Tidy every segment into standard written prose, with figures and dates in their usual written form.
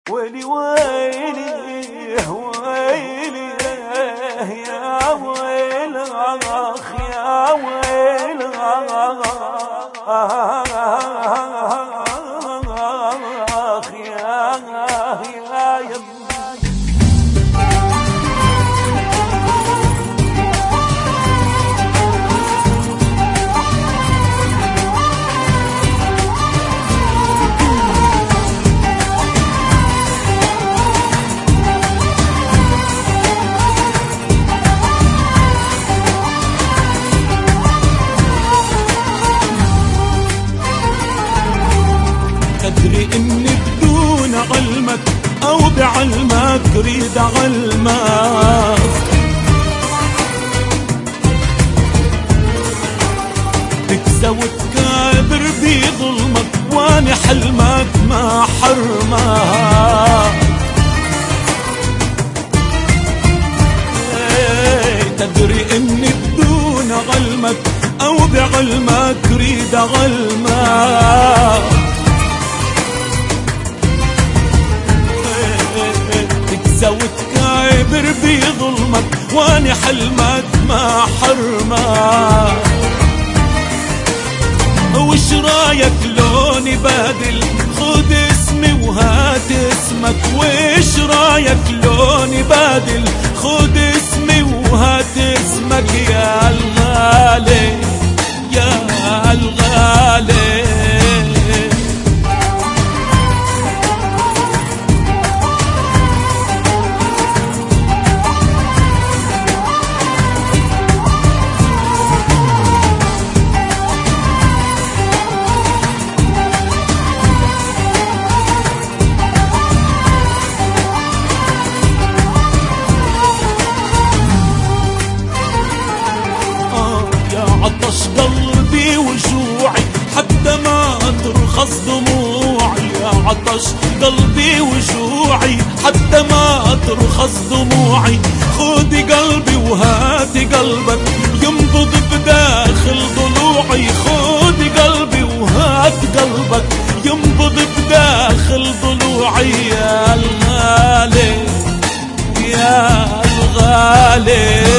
ويلي ويلي ويلي يا ويل اخ يا ويل اخ يا يم. أدري إني بدون علمك أو بعلمك أريد علمك، تكسى وتكابر بظلمك واني حلمك ما حرمك. تدري إني بدون علمك أو بعلمك أريد علمك، وتكابر بظلمك واني حلمك ما حرمك. وش رايك لوني بادل خد اسمي وهات اسمك، وش رايك لوني بادل خد اسمي وهات اسمك يا الغالي يا الغالي. عطش قلبي وجوعي حتى ما ترخص دموعي، يا عطش قلبي وجوعي حتى ما ترخص دموعي. خذي قلبي وهاتي قلبك ينبض بداخل ضلوعي، خذي قلبي وهات قلبك ينبض بداخل ضلوعي يا الغالي يا الغالي.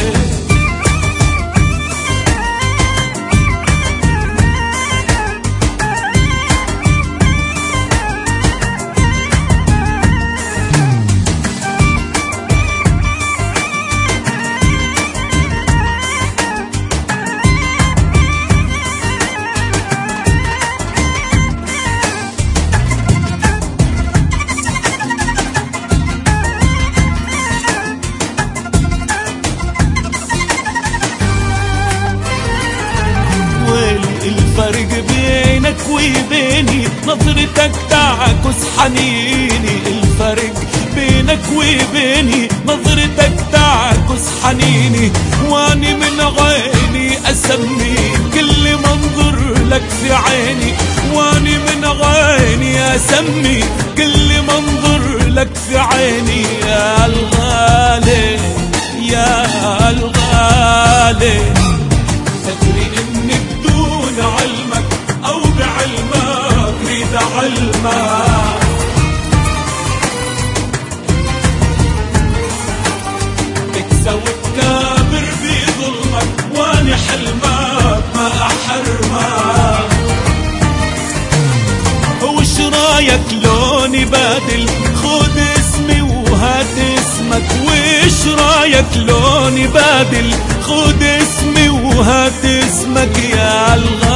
الفرق بينك وبيني نظرتك تعكس حنيني، الفرق بينك وبيني نظرتك تعكس حنيني. واني من عيني اسمي كل منظر لك في عيني، واني من عيني اسمي كل منظر لك في عيني يا الغالي يا الغالي. تدري اني بدون علمك او بعلمك اريد علمك، تكسى وتكابر بظلمك واني حلمك ما احرمك. وش رايك لوني بادل خد اسمي وهات اسمك، وش رايك لوني بادل خد اسمي وهات اسمك يا الغالي